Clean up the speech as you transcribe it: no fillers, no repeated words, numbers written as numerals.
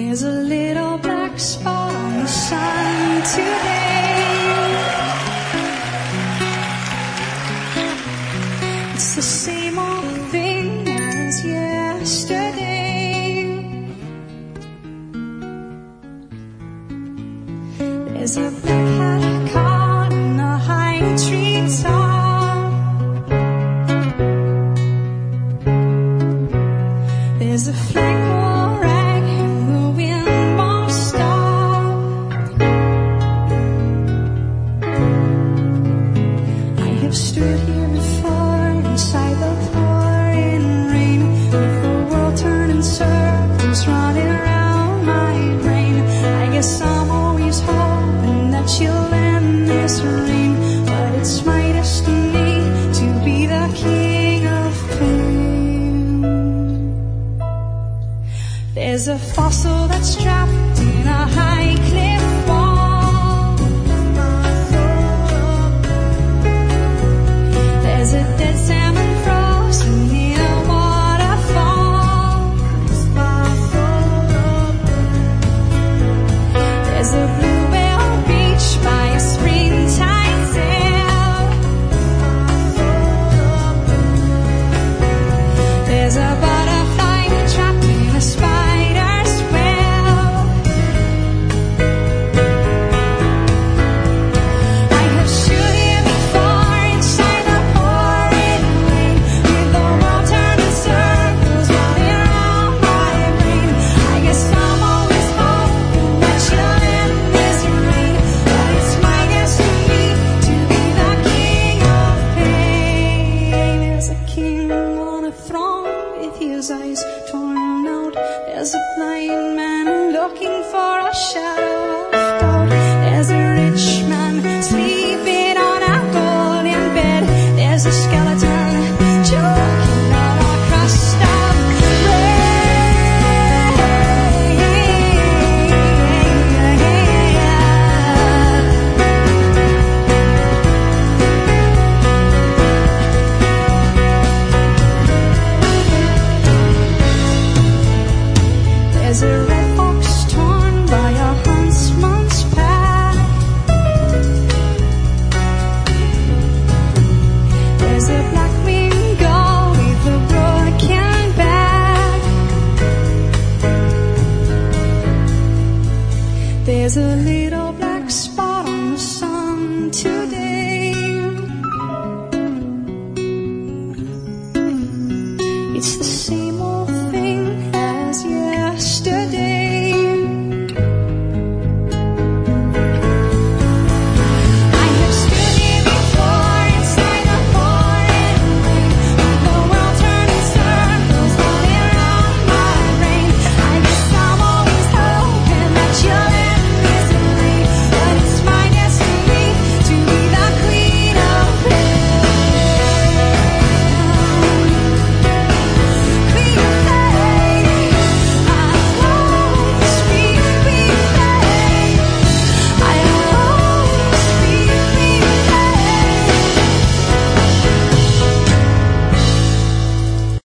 There's a little black spot on the sun today. It's the same old thing as yesterday. There's a black hat caught in a high tree top. There's a flagpole rag and the wind won't stop. I have stood here before inside the pouring rain, with the world turning circles running around my brain. I guess I'm always hoping that you'll end this rain, but it's my destiny to be the king of pain. There's a fossil that's trapped in a high cliff.